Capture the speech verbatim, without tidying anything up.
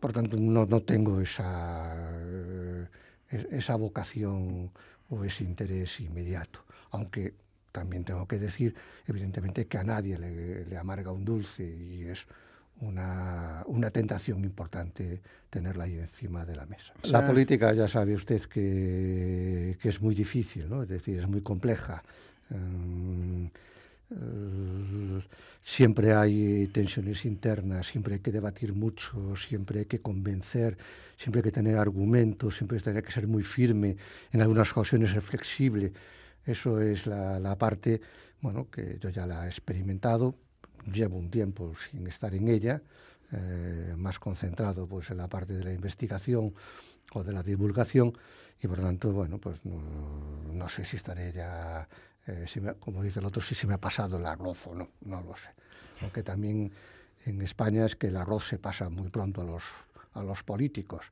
por tanto no, no tengo esa, esa vocación o ese interés inmediato, aunque también tengo que decir, evidentemente, que a nadie le, le amarga un dulce y es una, una tentación importante tenerla ahí encima de la mesa. O sea, la política, ya sabe usted que, que es muy difícil, ¿no? Es decir, es muy compleja. Um, Uh, siempre hay tensiones internas, siempre hay que debatir mucho, siempre hay que convencer, siempre hay que tener argumentos, siempre hay que ser muy firme, en algunas ocasiones ser flexible. Eso es la, la parte, bueno, que yo ya la he experimentado, llevo un tiempo sin estar en ella, eh, más concentrado pues en la parte de la investigación o de la divulgación, y por lo tanto, bueno, pues no, no sé si estaré ya... Eh, si me, como dice el otro, si se me ha pasado el arroz o no, no lo sé. Aunque también en España es que el arroz se pasa muy pronto a los, a los políticos.